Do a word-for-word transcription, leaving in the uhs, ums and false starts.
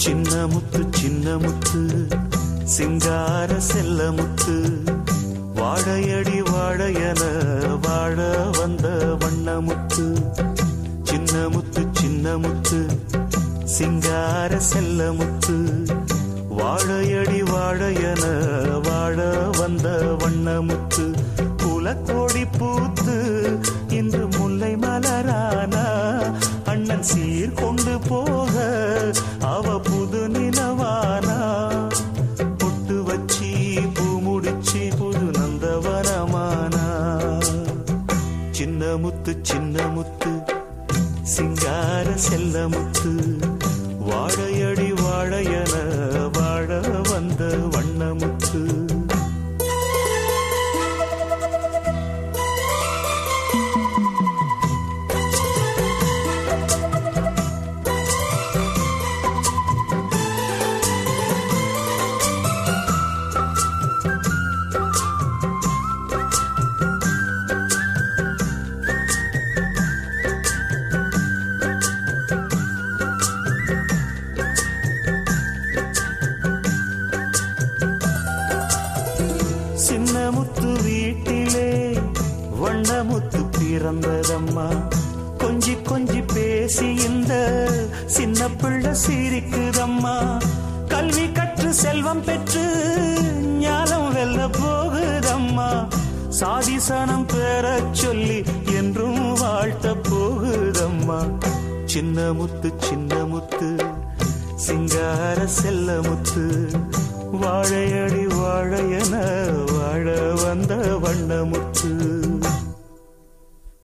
சின்ன முத்து சின்ன முத்து சிங்கார செல்ல முத்து வாழையடி வாழையன வாழ வந்த வண்ணமுத்து. சின்ன முத்து சின்ன முத்து சிங்கார செல்ல முத்து வாழையடி வாழையன வாழ வந்த வண்ணமுத்து. குலக்கோடி பூத்து இன்று முல்லை மலரானா அண்ணன் சீர் கொண்டு போக அவ புது நிலவானா. பொட்டு வச்சி பூ முடிச்சி புது நந்தவனமானா. சின்ன முத்து சின்ன முத்து சிங்கார செல்ல முத்து வாழையடி வாழையன வாழ வந்த வண்ணமுத்து. சின்னமுத்து வீட்டிலே வண்ணமுத்து பிறந்ததம்மா. கொஞ்சி கொஞ்சி பேசி இந்த சின்ன பிள்ளை சிரிக்குதம்மா. கல்வி கற்று செல்வம் பெற்று ஞானம் வெல்ல போகுதம்மா. சாதிசனம் பெற சொல்லி என்றும் வாழ்த்த போகுதம்மா. சின்ன முத்து சின்ன முத்து சிங்கார செல்ல முத்து வாழையடி வாழையன வாழ வந்த வண்ணமுத்து.